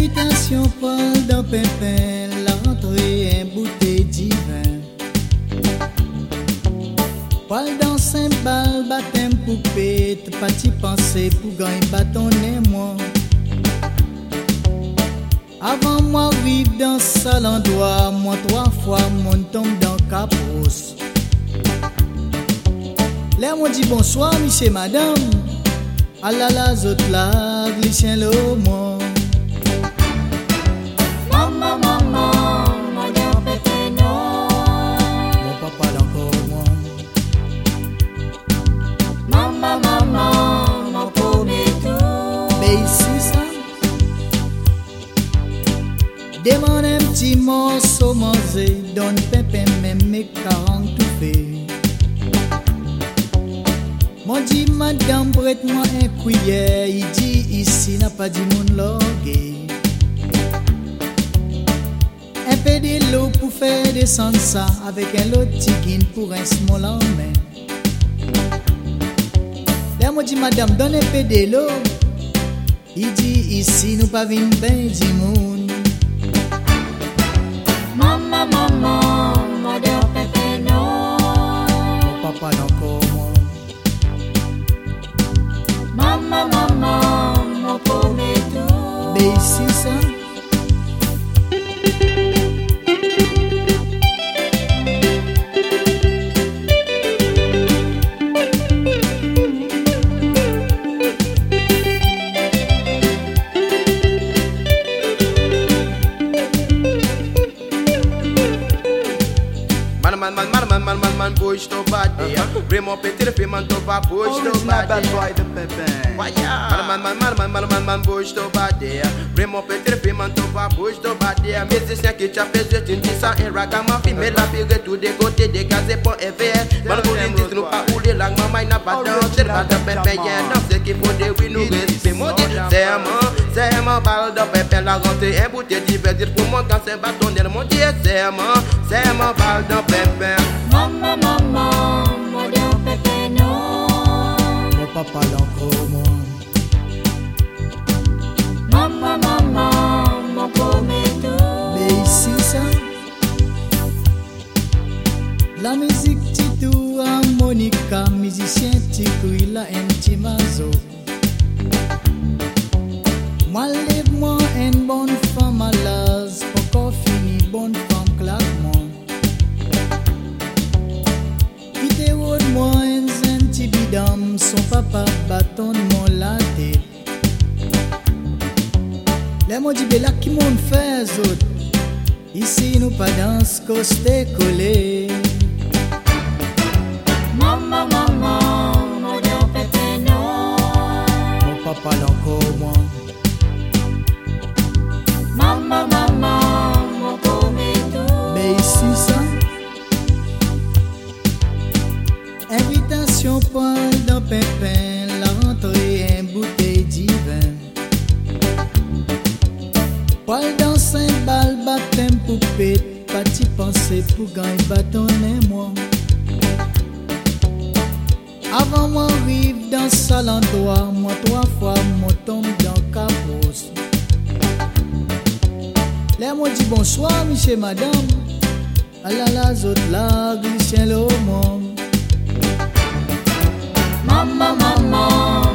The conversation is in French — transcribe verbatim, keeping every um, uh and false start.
Invitation Paul dans Pépin, la rentrée, un bouteille divin. Paul dans Saint-Bal, baptême poupée, t'as pas t'y penser pour gagner bâtonner moi. Avant moi vivre dans ce endroit, moi trois fois mon tombe dans caprousse. Là moi dit bonsoir monsieur madame, ah là là zot là glissien le moi. Maman maman, madame Pépin non. Mon papa l'encore moi. Maman maman, mon premier tout. Mais ici ça demande un petit morceau mangé, donne Pépin même mes quarante tout fait. Mon dit madame prête-moi un cuillère, il dit ici n'a pas dit mon logué. Un peu de l'eau pour faire descendre ça, avec un lot de tigine pour un small en main. Là moi dit madame donne un peu de l'eau, il dit ici nous pas vin ben du monde. Maman maman, madame Pépin non. Mon papa d'encore moi. Maman maman, mon premier tout. Mais ici ça Man, man, man, man, man, man, man, push to body. Vraiment péter le piment, to va push to body. Man, man, man, man, man, man, man, man, push to body. Vraiment péter le piment, to va push to body. Musicien qui t'a fait jeter une ça et ragamuffin, mais la pire tous des côtés dégagés pour F R. Man, vous dites nous pas rouler la maman n'a pas dansé, pas de pépé, non, c'est qu'il faut des oui nous respect. Mon Dieu, c'est un c'est un balle de pépé, la rentrée, un bouteille d'hiver, dire pour moi quand c'est bâtonnier. Mon Dieu, c'est un c'est un balle de pépé. Maman maman, madame Pépin non. mon papa l'encore moi. Maman maman, mon premier tout. Mais ici ça la musique titou harmonica, musicien tigri la un petit mazo. Moi lève-moi une bonne femme à l'âge, encore fini bonne femme claquement. Quitte road moi un petit bidam, son papa bâtonne mon la tête. Les mots dit bella qui m'ont fait autres. Ici nous pas danse costé collé. Maman maman, madame Pépin non. Mon papa l'encore moi. Maman maman, mon premier tout. Mais ici ça invitation Paul dans Pépin, la rentrée, un bouteille divin. Paul dans Saint-Bal, baptême poupée, pas t'y penser pour gagner bâtonner moi. Avant moi arrive dans ce endroit, moi trois fois moi tombe dans caprousse. Là moi dit bonsoir monsieur madame, ah là là zot là glissien le monde. Maman maman.